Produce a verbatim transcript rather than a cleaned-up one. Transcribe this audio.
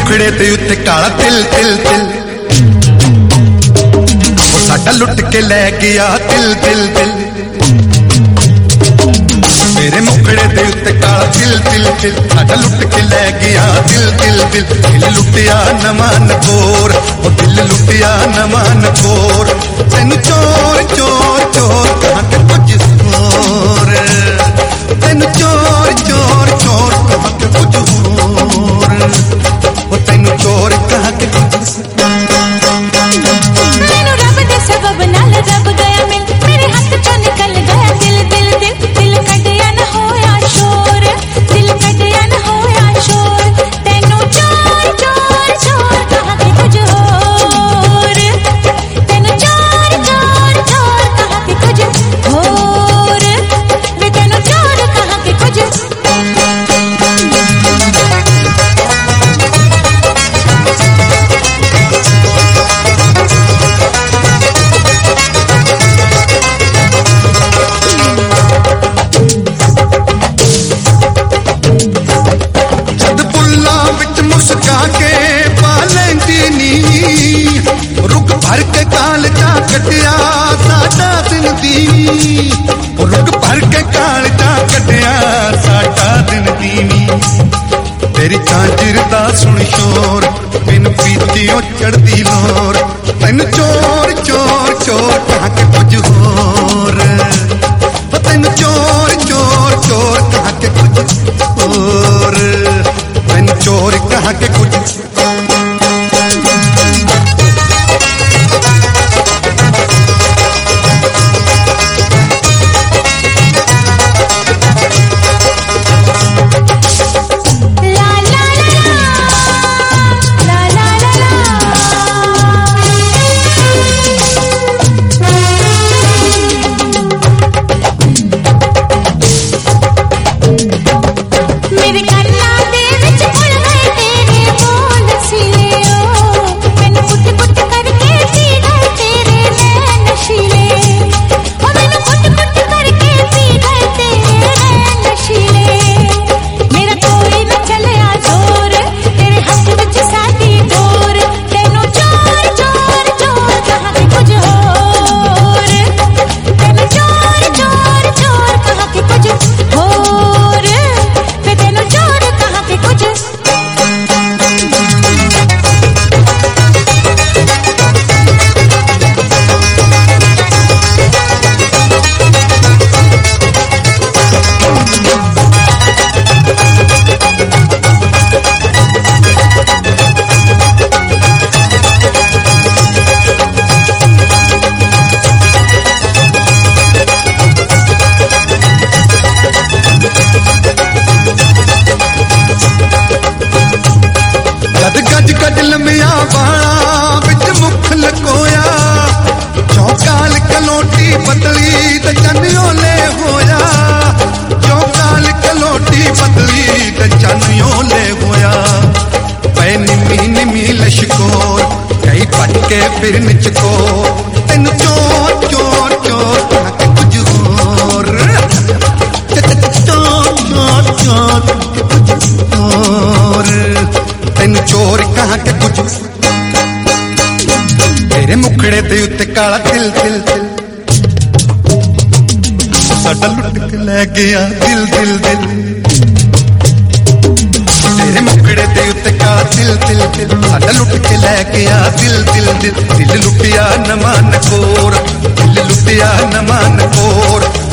मुखड़े ते उत्ते काला तिल तिल तिल वो साडा लुट के लै गया दिल दिल दिल। मेरे मुखड़े ते उत्ते काला तिल तिल तिल साडा लुट के लै गया दिल दिल दिल। दिल लुटिया नमान कोर वो दिल लुटिया नमान कोर तेन चोर चोर चोर कहाँ के कुछ होर तेन चोर चोर चोर कहाँ के कुछ होर वो तेन चोर कहाँ के कुछ। मैनू रब दे सबब नाल रब गया मिल मेरे हाथ चों निकल गया दिल दिल दिल। दिल कटिया न होया शोर दिल कटिया न होया शोर तेनू चोर चोर चोर कहाँ के कुछ होर तेनू चोर चोर चोर कहाँ के कुछ होर वे तेनू चोर कहाँ के कुछ। रुक भर के काल चा कटिया साडा दिन दीनी रुक भर के काल चा कटिया साडा दिन दीनी। तेरी झांझर दा सुन शोर बिन पीतियों चढ़दी लोर तेन चोर चोर चोर कहाँ के कुछ होर तेन चोर चोर चोर कहाँ के कुछ होर तेन चोर कहाँ के कुछ। मेरे कन्ना दे विच भुल गए तेरे बोल सीले ओ मैनू कुट कुट करके पी गए तेरे नैन नशीले ओ मैनू कुट कुट करके पी गए तेरे नैन नशीले। मेरा कोई न चलिया जोर तेरे हाथ विच साडी डोर तेनू चोर चोर चोर कहाँ के कुछ होर तेनू चोर चोर चोर कहाँ के कुछ होर वे तेनू चोर कहाँ के कुछ। गद गज गज लमिया बाणा बिच मुख लकोया चौकाल कलोटी पतली ते चनियोले होया चौकाल कलोटी पतली ते चनियोले होया पै निमी निमी लशकोर कई पटके फिर निचको तेन चोर चोर चोर कहाँ के कुछ होर चोर चोर चोर कुछ होर तेन चोर कहाँ के कुछ। तेरे मुखड़े ते उत्ते काला तिल तिल तिल साडा लुट के लै गया दिल दिल दिल। तेरे मुखड़े ते उत्ते काला तिल तिल तिल साडा लुट के लै गया दिल दिल दिल। दिल लुटिया नमान कोर दिल लुटिया नमान कोर